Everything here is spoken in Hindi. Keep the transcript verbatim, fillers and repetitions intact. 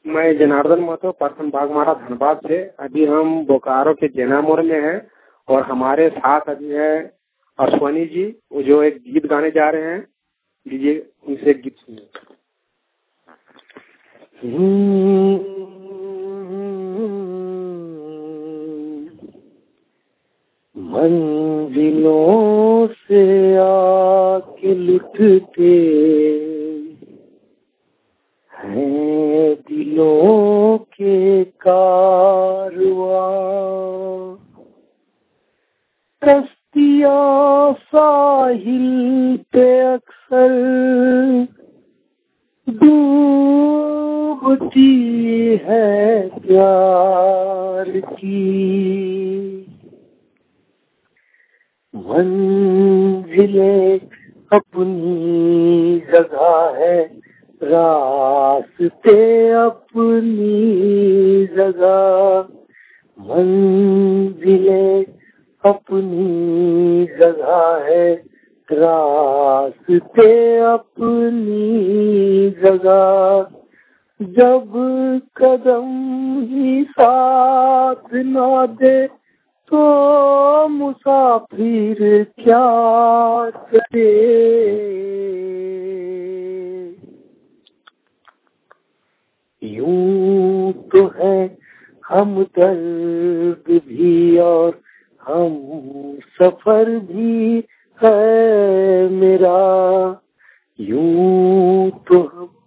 मैं जनार्दन महतो परसम बागमारा धनबाद से। अभी हम बोकारो के जेना मोड़ में हैं और हमारे साथ अभी है अश्वनी जी, वो जो एक गीत गाने जा रहे हैं। लीजिए उनसे एक गीत सुनिए। मंजिलों से आके लुटते हैं दिलों के कारवां, कश्तियाँ साहिल पे अक्सर डूबती है प्यार की। मंजिलें अपनी जगह है, रास्ते अपनी जगह। मंजिलें अपनी जगह है, रास्ते अपनी जगह। जब कदम ही साथ ना दे तो मुसाफिर क्या करे। यूं तो है हम दर्द भी और हम सफर भी है मेरा। यूं तो हम